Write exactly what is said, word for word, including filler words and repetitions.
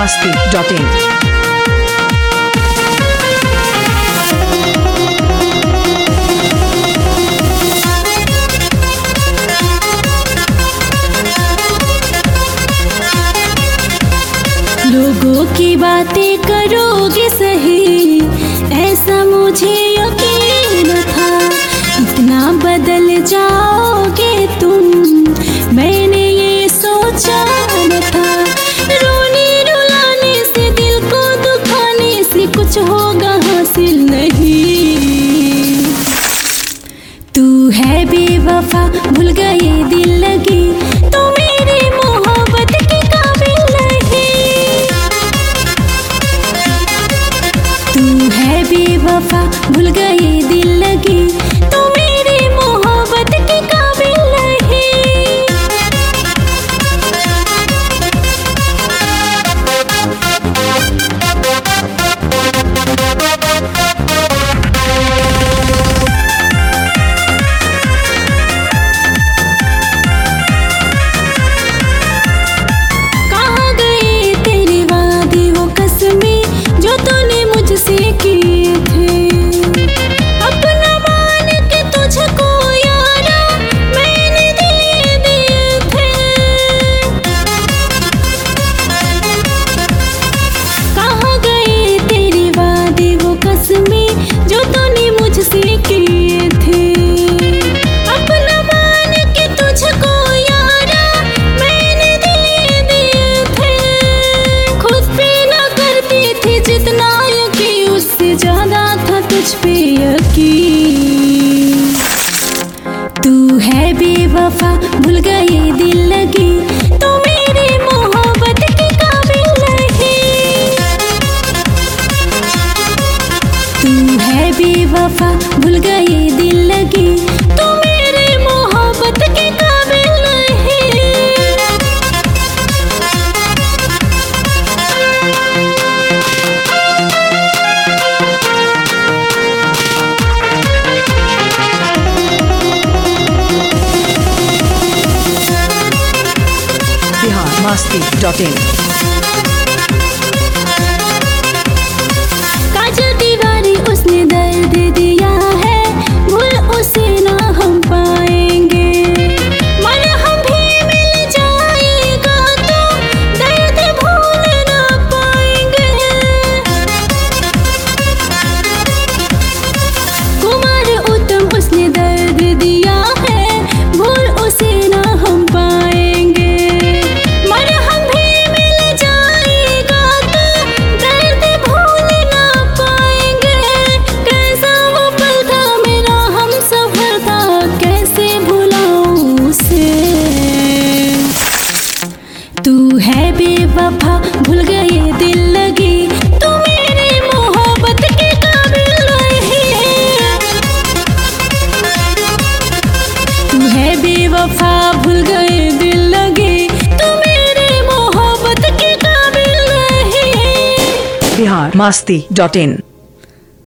masti dot in. लोगों की बातें करोगे सही, ऐसा मुझे यकीन था। इतना बदल जाओगे तुम, मैंने ये सोचा न था। रोने रुलाने से, दिल को दुखाने से कुछ होगा हासिल नहीं। तू है बेवफा, भूल गए दिल लगी, तू मेरी मोहब्बत के काबिल नहीं। तू है बेवफा, भूल गए दिल लगी, तू मेरी मोहब्बत के काबिल नहीं। कहाँ गए तेरे वादे वो कसमें जो तूने मुझसे किए थे। अपना मान के तुझको यारा मैंने दिए दिए थे। कहाँ गए तेरे वादे वो कसमें जो तूने मुझसे किए थे। अपना मान के तुझको यारा मैंने दिए दिए थे। खुद पे ना करती थी जितना यकीन, उससे ज्यादा था तुझ पे यकीन। तू है बेवफा, भूल गए दिल लगी, तू मेरी मोहब्बत के काबिल नहीं। तू है बेवफा, भूल गए दिल लगी, तू मेरी मोहब्बत के काबिल नहीं। Bihar masti dot in. काजल दीवारी उसने दर्द दिया है, भूल उसे ना हम पाएंगे। मन हम भी मिल जाएगा तो दर्द भूल ना पाएंगे। कुमार उत्तम उसने दर्द दिया है, भूल उसे ना हम पाएंगे। मन हम भी मिल जाएगा तो दर्द भूल ना पाएंगे। कैसा वो पल था मेरा हम सफर था, कैसे भुलाऊं उसे। तू है बेवफा, भूल गए दिल लगी, तू मेरी मोहब्बत के काबिल नहीं। तू है बेवफा, भूल गए दिल लगी, तू मेरी मोहब्बत के काबिल नहीं। Bihar masti dot in.